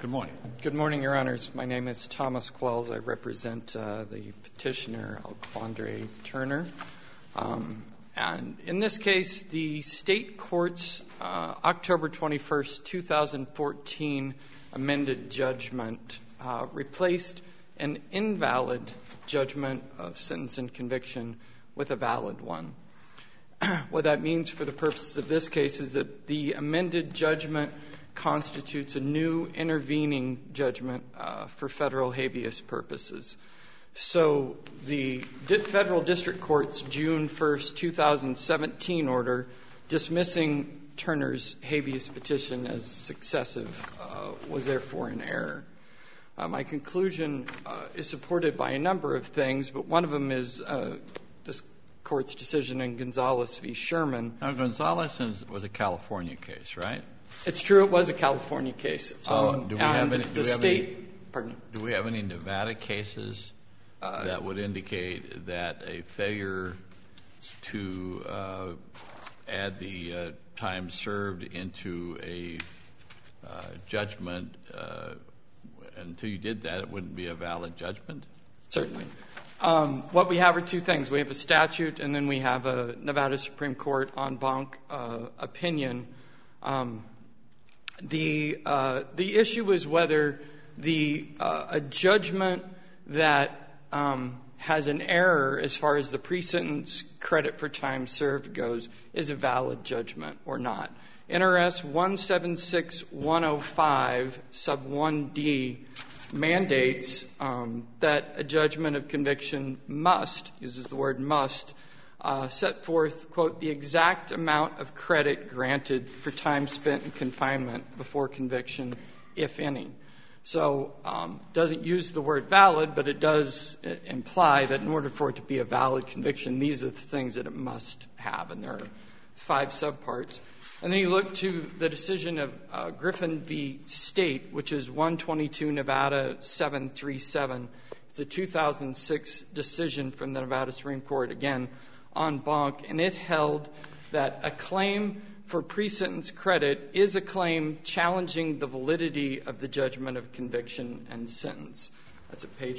Good morning. Good morning, Your Honors. My name is Thomas Quells. I represent the petitioner, Alquandre Turner. And in this case, the state court's October 21st, 2014 amended judgment replaced an invalid judgment of sentence and conviction with a valid one. What that means for the purposes of this case is that the amended judgment constitutes a new intervening judgment for federal habeas purposes. So the federal district court's June 1st, 2017 order dismissing Turner's habeas petition as successive was therefore in error. My conclusion is supported by a number of things, but one of them is this court's decision in Gonzalez v. Sherman. Now, Gonzalez was a California case, right? It's true it was a California case. So do we have any Nevada cases that would indicate that a failure to add the time served into a judgment, until you did that, it wouldn't be a valid judgment? Certainly. What we have are two things. We have a statute, and then we have a Nevada Supreme Court en banc opinion. The issue is whether a judgment that has an error as far as the pre-sentence credit for time served goes is a valid judgment or not. NRS 176105 sub 1D mandates that a judgment of conviction must, uses the word must, set forth, quote, the exact amount of credit granted for time spent in confinement before conviction, if any. So doesn't use the word valid, but it does imply that in order for it to be a valid conviction, these are the things that it must have, and there are 5 subparts. And then you look to the decision of Griffin v. State, which is 122 Nevada 737. It's a 2006 decision from the Nevada Supreme Court, again, en banc, and it held that a claim for pre-sentence credit is a claim challenging the validity of the judgment of conviction and sentence. That's at page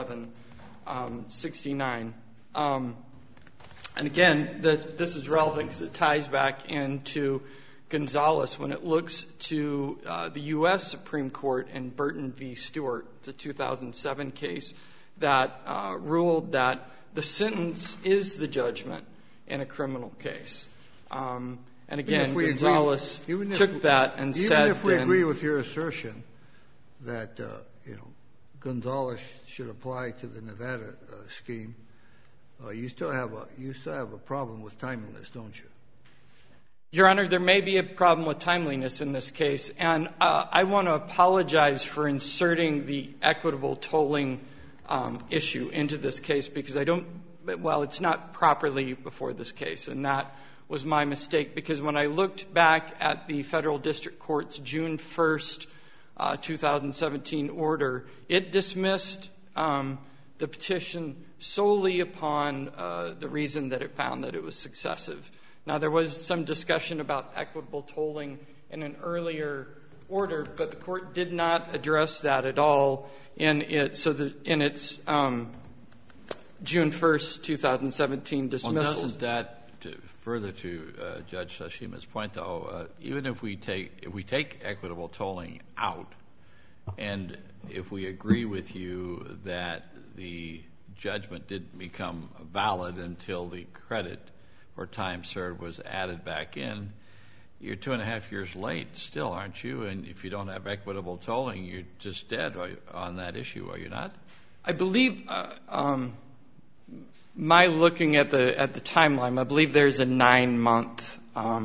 1169. And again, this is relevant because it ties back into Gonzalez when it looks to the U.S. Supreme Court in Burton v. Stewart. It's a 2007 case that ruled that the sentence is the judgment in a criminal case. And again, Gonzalez took that and said... Even if we agree with your assertion that, Gonzalez should apply to the Nevada scheme, you still have a problem with timeliness, don't you? Your Honor, there may be a problem with timeliness in this case, and I want to apologize for inserting the equitable tolling issue into this case because it's not properly before this case, and that was my mistake because when I looked back at the Federal District Court's June 1st, 2017 order, it dismissed the petition solely upon the reason that it found that it was successive. Now, there was some discussion about equitable tolling in an earlier order, but the Court did not address that at all in its June 1st, 2017 dismissal. Well, doesn't that, further to Judge Sashima's point, though, even if we take equitable tolling out, and if we agree with you that the judgment didn't become valid until the credit or time served was added back in, you're 2.5 years late still, aren't you? And if you don't have equitable tolling, you're just dead on that issue, are you not? I believe, my looking at the timeline, I believe there's a 9-month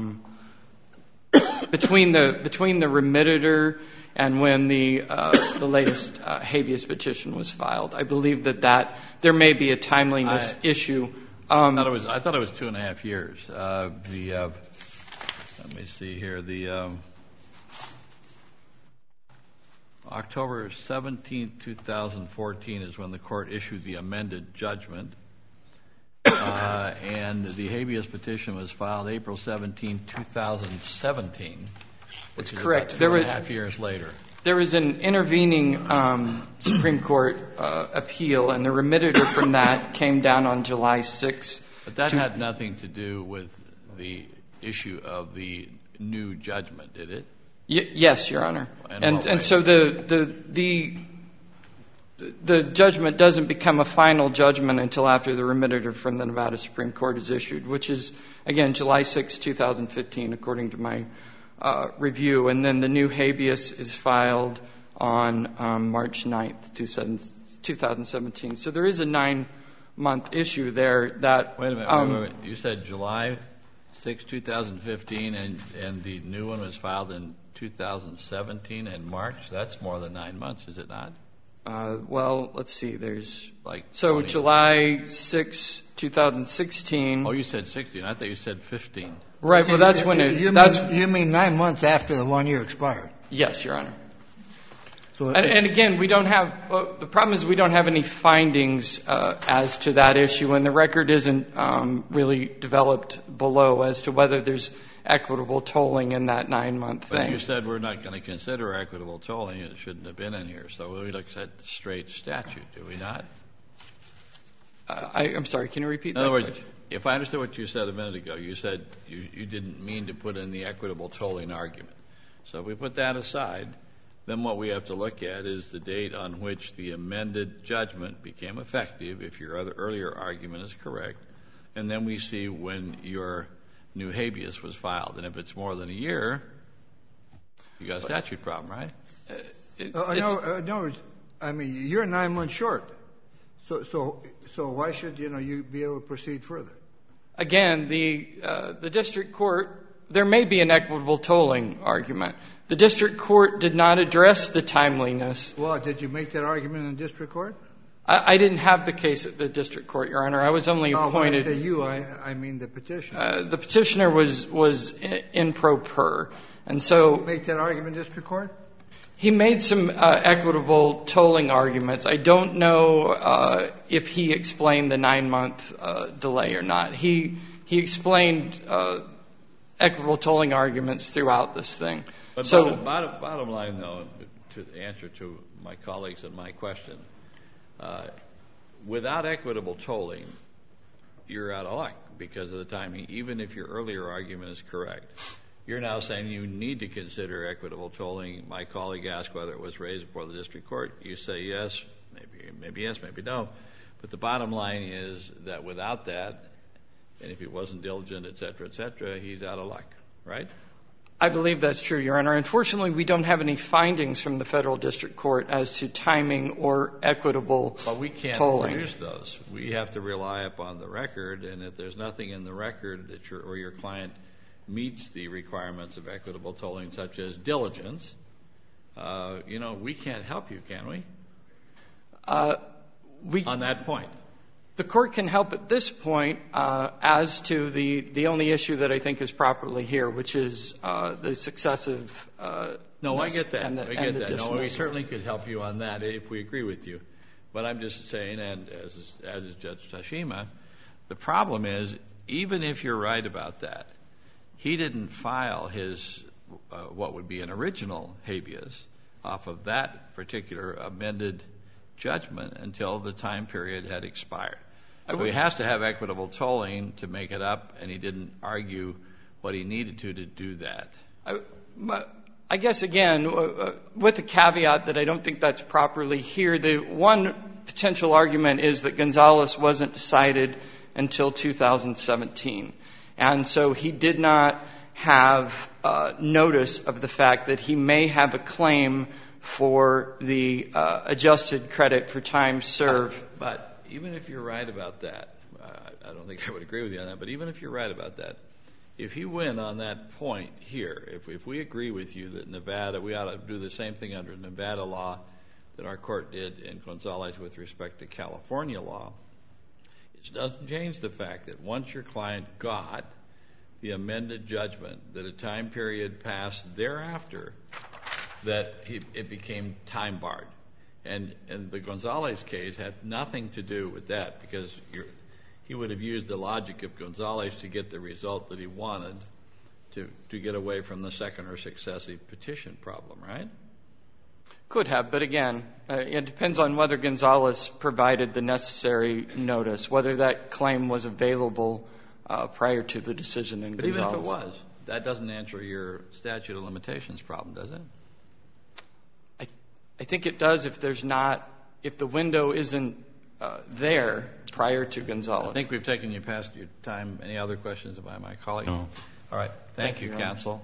between the remitted and when the latest habeas petition was filed. I believe that there may be a timeliness issue. I thought it was 2.5 years. Let me see here. The October 17, 2014 is when the Court issued the amended judgment, and the habeas petition was filed April 17, 2017. That's which is correct. About 2.5 years later. There was an intervening Supreme Court appeal, and the remitter from that came down on July 6th. But that had nothing to do with the issue of the new judgment, did it? Yes, Your Honor. And so the judgment doesn't become a final judgment until after the remitter from the Nevada Supreme Court is issued, which is, again, July 6, 2015, according to my review. And then the new habeas is filed on March 9th, 2017. So there is a 9-month issue there that... Wait a minute. You said July 6, 2015, and the new one was filed in 2017 in March? That's more than 9 months, is it not? Well, let's see. There's like so July 6, 2016. Oh, you said 16. I thought you said 15. Right. Well, that's when it. You mean 9 months after the 1 year expired? Yes, Your Honor. So and again, we don't have. The problem is we don't have any findings as to that issue, and the record isn't really developed below as to whether there's equitable tolling in that 9-month thing. But you said we're not going to consider equitable tolling. It shouldn't have been in here. So we look at the straight statute, do we not? I'm sorry. Can you repeat that? In other words, if I understood what you said a minute ago, you said you didn't mean to put in the equitable tolling argument. So if we put that aside, then what we have to look at is the date on which the amended judgment became effective, if your earlier argument is correct, and then we see when your new habeas was filed. And if it's more than a year, you got a statute problem, right? No, I mean, you're 9 months short. So why should you be able to proceed further? Again, the district court, there may be an equitable tolling argument. The district court did not address the timeliness. Well, did you make that argument in the district court? I didn't have the case at the district court, Your Honor. I was only appointed. When I say you, I mean the petitioner. The petitioner was in pro per. And so. Did you make that argument in district court? He made some equitable tolling arguments. I don't know if he explained the 9-month delay or not. He explained equitable tolling arguments throughout this thing. But so, bottom line, though, to answer to my colleagues and my question, without equitable tolling, you're out of luck because of the timing, even if your earlier argument is correct. You're now saying you need to consider equitable tolling. My colleague asked whether it was raised before the district court. You say yes, maybe yes, maybe no. But the bottom line is that without that, and if he wasn't diligent, et cetera, he's out of luck, right? I believe that's true, Your Honor. Unfortunately, we don't have any findings from the federal district court as to timing or equitable tolling. But we can't produce those. We have to rely upon the record, and if there's nothing in the record that your client meets the requirements of equitable tolling, such as diligence, we can't help you, can we? On that point. The court can help at this point as to the only issue that I think is properly here, which is the successive. No, I get that. I get that. No, we certainly could help you on that if we agree with you. But I'm just saying, and as is Judge Tashima, the problem is, even if you're right about that, he didn't file his what would be an original habeas off of that particular amended judgment until the time period had expired. So he has to have equitable tolling to make it up, and he didn't argue what he needed to do that. I guess, again, with the caveat that I don't think that's properly here, the one potential argument is that Gonzalez wasn't decided until 2017. And so he did not have notice of the fact that he may have a claim for the adjusted credit for time served. But even if you're right about that, I don't think I would agree with you on that, but even if you're right about that, if you win on that point here, if we agree with you that Nevada, we ought to do the same thing under Nevada law that our court did in Gonzalez with respect to California law, it doesn't change the fact that once your client got the amended judgment, that a time period passed thereafter, that it became time barred. And the Gonzalez case had nothing to do with that, because he would have used the logic of Gonzalez to get the result that he wanted to get away from the second or successive petition problem, right? Could have, but again, it depends on whether Gonzalez provided the necessary notice, whether that claim was available prior to the decision in Gonzalez. But even if it was, that doesn't answer your statute of limitations problem, does it? I think it does if there's not, if the window isn't there prior to Gonzalez. I think we've taken you past your time. Any other questions by my colleague? No. All right. Thank you, Your Honor. counsel.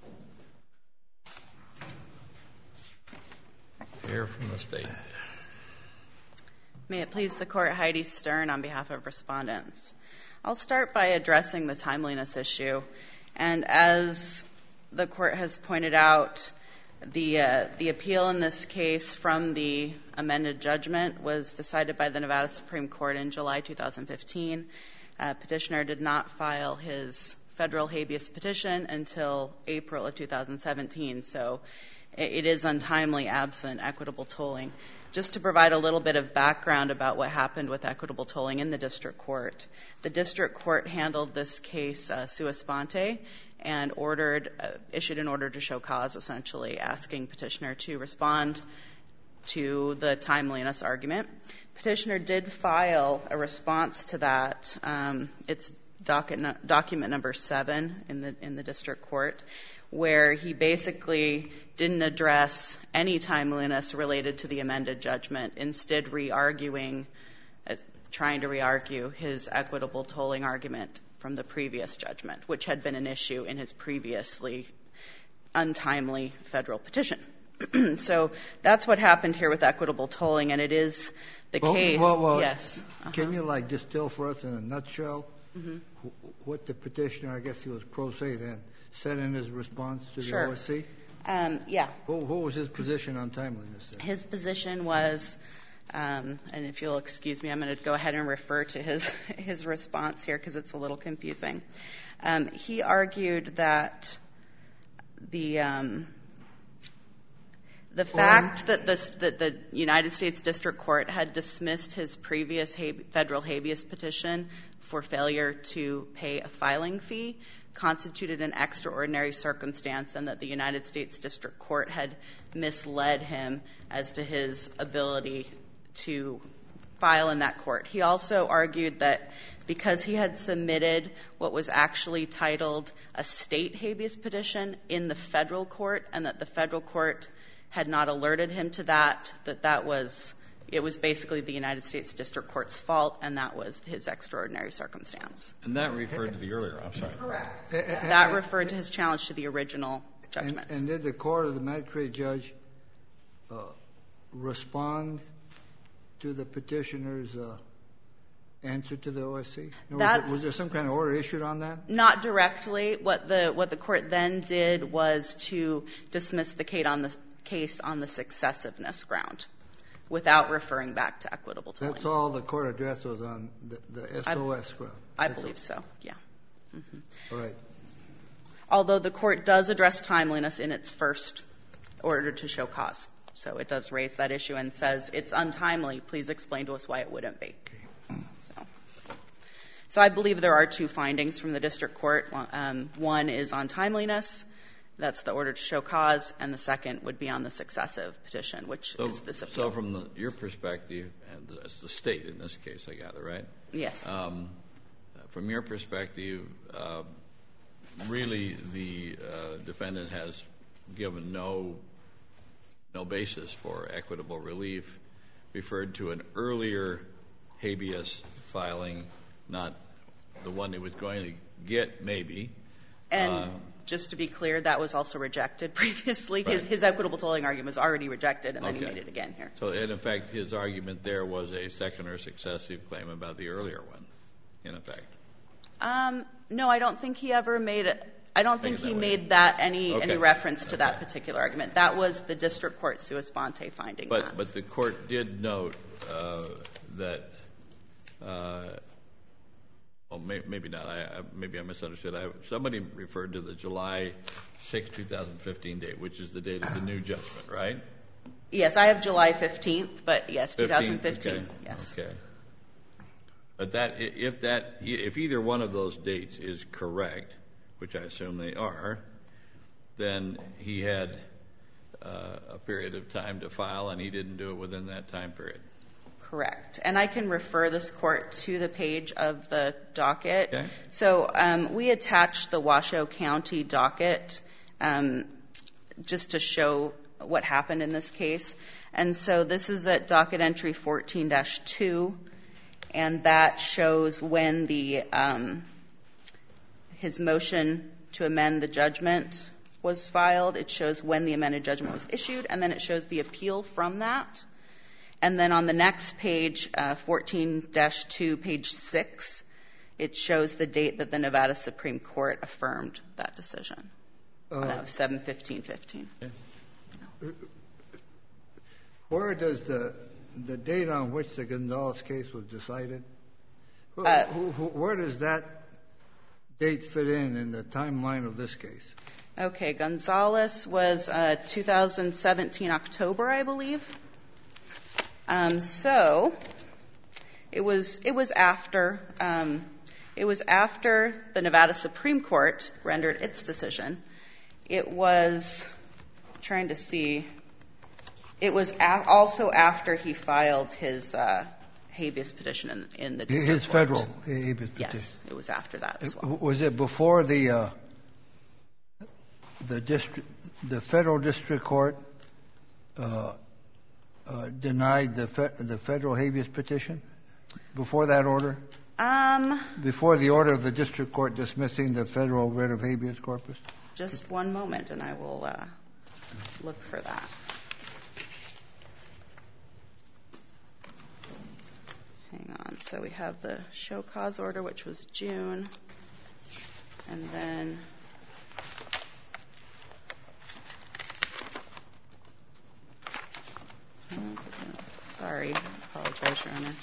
Hear from the State. May it please the Court, Heidi Stern on behalf of respondents. I'll start by addressing the timeliness issue. And as the Court has pointed out, the appeal in this case from the amended judgment was decided by the Nevada Supreme Court in July 2015. Petitioner did not file his federal habeas petition until April of 2017, so it is untimely absent equitable tolling. Just to provide a little bit of background about what happened with equitable tolling in the district court. The district court handled this case sua sponte and issued an order to show cause, essentially asking petitioner to respond to the timeliness argument. Petitioner did file a response to that. It's document number 7 in the district court, where he basically didn't address any timeliness related to the amended judgment, instead trying to re-argue his equitable tolling argument from the previous judgment, which had been an issue in his previously untimely federal petition. So that's what happened here with equitable tolling, and it is the case. Well, yes. Can you distill for us in a nutshell what the petitioner, I guess he was pro se then, said in his response to the OSC? Yeah. What was his position on timeliness then? His position was, and if you'll excuse me, I'm going to go ahead and refer to his response here because it's a little confusing. He argued that the fact that the United States District Court had dismissed his previous federal habeas petition for failure to pay a filing fee constituted an extraordinary circumstance, and that the United States District Court had misled him as to his ability to file in that court. He also argued that because he had submitted what was actually titled a state habeas petition in the federal court, and that the federal court had not alerted him to that it was basically the United States District Court's fault, and that was his extraordinary circumstance. And that referred to the earlier, I'm sorry. Correct. That referred to his challenge to the original judgment. And did the court or the magistrate judge respond to the petitioner's answer to the OSC? Was there some kind of order issued on that? Not directly. What the court then did was to dismiss the case on the successiveness ground, without referring back to equitable tolling. That's all the court addressed was on the SOS ground? I believe so, yeah. All right. Although the court does address timeliness in its first order to show cause. So it does raise that issue and says, it's untimely, please explain to us why it wouldn't be. So I believe there are 2 findings from the district court. One is on timeliness. That's the order to show cause, and the second would be on the successive petition, which is this appeal. So from your perspective, and it's the state in this case, I gather, right? Yes. From your perspective, really the defendant has given no basis for equitable relief, referred to an earlier habeas filing, not the one he was going to get, maybe. And just to be clear, that was also rejected previously. Right. His equitable tolling argument was already rejected, and then he made it again here. So, in effect, his argument there was a second or successive claim about the earlier one, in effect. No, I don't think he ever made it. I don't think he made that any reference to that particular argument. That was the district court sua sponte finding that. But the court did note that, maybe not. Maybe I misunderstood. Somebody referred to the July 6, 2015 date, which is the date of the new judgment, right? Yes, I have July 15th, but yes, 2015. Okay. Yes. Okay. But if either one of those dates is correct, which I assume they are, then he had a period of time to file, and he didn't do it within that time period. Correct. And I can refer this court to the page of the docket. Okay. So we attached the Washoe County docket just to show what happened in this case. And so this is at docket entry 14-2, and that shows when his motion to amend the judgment was filed. It shows when the amended judgment was issued, and then it shows the appeal from that. And then on the next page, 14-2, page 6, it shows the date that the Nevada Supreme Court affirmed that decision. That was 7/15/15. Where does the date on which the Gonzalez case was decided, where does that date fit in the timeline of this case? Okay, Gonzalez was 2017 October, I believe. So it was after the Nevada Supreme Court rendered its decision. It was trying to see. It was also after he filed his habeas petition in the district His court. federal habeas petition. Yes, it was after that as well. Was it before the federal district court denied the federal habeas petition? Before that order? Before the order of the district court dismissing the federal writ of habeas corpus? Just one moment, and I will look for that. Hang on. So we have the show cause order, which was June, and then sorry, I apologize, Your Honor.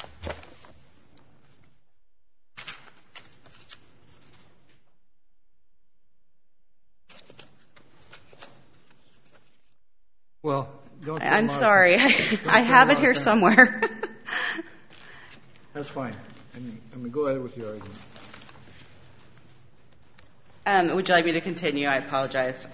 Well, don't. I'm sorry. I have it here somewhere. That's fine. I mean, go ahead with your argument. Would you like me to continue? I apologize.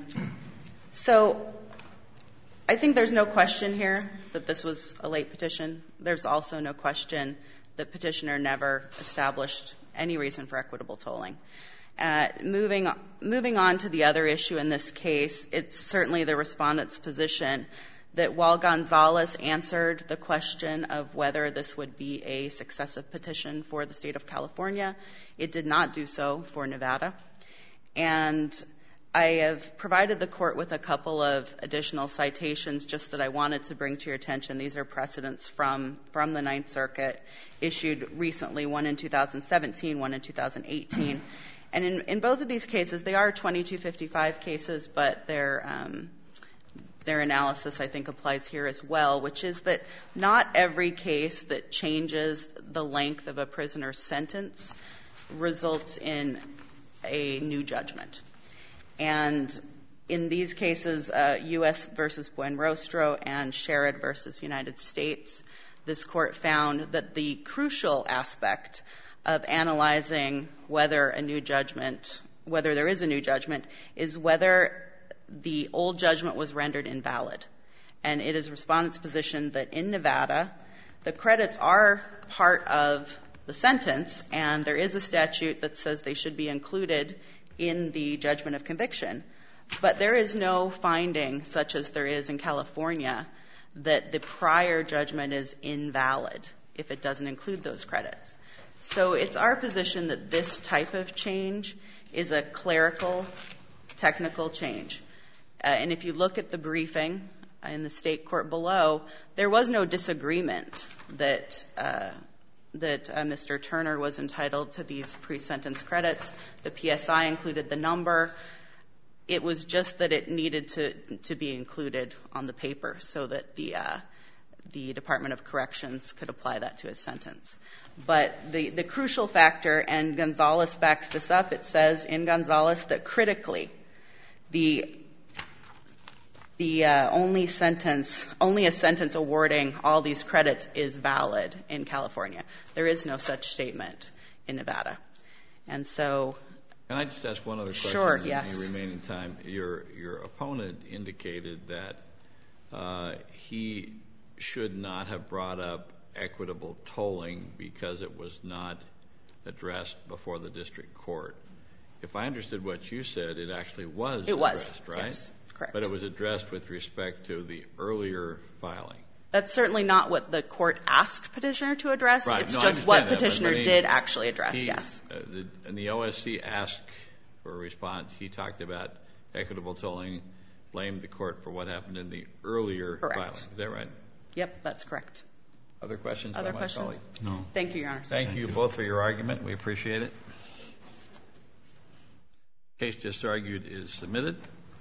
So I think there's no question here that this was a late petition. There's also no question that petitioner never established any reason for equitable tolling. Moving on to the other issue in this case, it's certainly the respondent's position that while Gonzalez answered the question of whether this would be a successive petition for the state of California, it did not do so for Nevada. And I have provided the court with a couple of additional citations just that I wanted to bring to your attention. These are precedents from the Ninth Circuit issued recently, one in 2017, one in 2018. And in both of these cases, they are 2255 cases, but their analysis, I think, applies here as well, which is that not every case that changes the length of a prisoner's sentence results in a new judgment. And in these cases, U.S. versus Buenrostro and Sherrod versus United States, this court found that the crucial aspect of analyzing whether a new judgment, whether there is a new judgment, is whether the old judgment was rendered invalid. And it is respondent's position that in Nevada, the credits are part of the sentence, and there is a statute that says they should be included in the judgment of conviction. But there is no finding, such as there is in California, that the prior judgment is invalid if it doesn't include those credits. So it's our position that this type of change is a clerical, technical change. And if you look at the briefing in the state court below, there was no disagreement that Mr. Turner was entitled to these pre-sentence credits. The PSI included the number. It was just that it needed to be included on the paper so that the Department of Corrections could apply that to his sentence. But the crucial factor, and Gonzalez backs this up, it says in Gonzalez that critically the only a sentence awarding all these credits is valid in California. There is no such statement in Nevada. And so Can I just ask one other question? Sure, in yes. the remaining time? Your opponent indicated that he should not have brought up equitable tolling because it was not addressed before the district court. If I understood what you said, it actually was addressed, right? Yes, correct. But it was addressed with respect to the earlier filing. That's certainly not what the court asked Petitioner to address. Right. It's No, I just what understand that, Petitioner but did actually address, yes. And the OSC asked for a response. He talked about equitable tolling, blamed the court for what happened in the earlier filing. Is that right? Yep, that's correct. Other questions? Other by my questions? colleague? No. Thank you, Your Honor. Thank you both for your argument. We appreciate it. Case just argued is submitted.